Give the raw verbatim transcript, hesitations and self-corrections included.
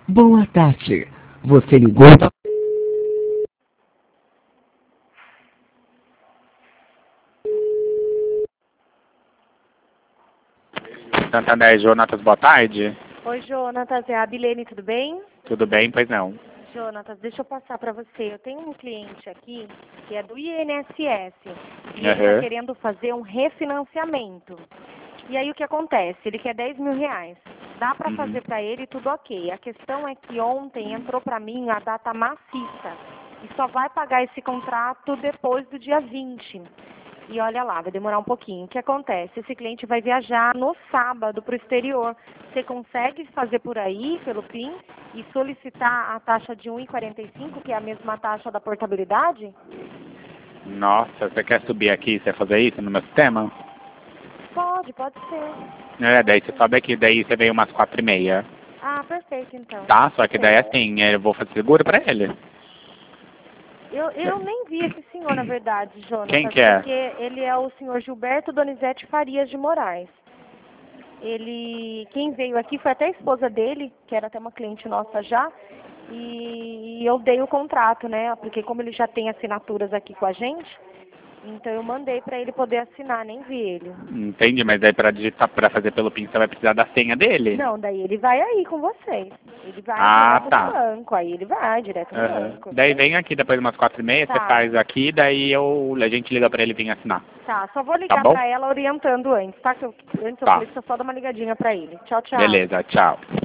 Boa tarde. Você ligou para... Santander, Jonatas, boa tarde. Oi, Jonatas, é a Abilene, tudo bem? Tudo bem? Pois não. Jonatas, deixa eu passar para você. Eu tenho um cliente aqui que é do I N S S e ele está Uhum. querendo fazer um refinanciamento. E aí o que acontece? Ele quer dez mil reais. Dá para Uhum. fazer para ele tudo ok. A questão é que ontem entrou para mim a data maciça e só vai pagar esse contrato depois do dia vinte. E olha lá, vai demorar um pouquinho. O que acontece? Esse cliente vai viajar no sábado para o exterior. Você consegue fazer por aí, pelo P I N, e solicitar a taxa de um vírgula quarenta e cinco, que é a mesma taxa da portabilidade? Nossa, você quer subir aqui e você fazer isso no meu sistema? Pode, pode ser. É, daí você sobe aqui, daí você veio umas quatro e meia. Ah, perfeito então. Tá? Só que daí assim, eu vou fazer seguro pra ele. Eu, eu nem vi esse senhor, na verdade, Jonas. Quem que é? Porque ele é o senhor Gilberto Donizete Farias de Moraes. Ele, quem veio aqui foi até a esposa dele, que era até uma cliente nossa já, e eu dei o contrato, né? Porque como ele já tem assinaturas aqui com a gente, então eu mandei para ele poder assinar, nem vi ele. Entendi, mas daí pra digitar, pra fazer pelo P I N, você vai precisar da senha dele. Não, daí ele vai aí com vocês. Ele vai Ah, direto tá. no banco, aí ele vai direto no Uhum. banco. Daí vem aqui depois umas quatro e meia, Tá. você faz aqui, daí eu, a gente liga pra ele vir assinar. Tá, só vou Tá ligar bom? pra ela orientando antes, tá? Que eu, antes eu Tá. falei que só só dar uma ligadinha pra ele. Tchau, tchau. Beleza, tchau.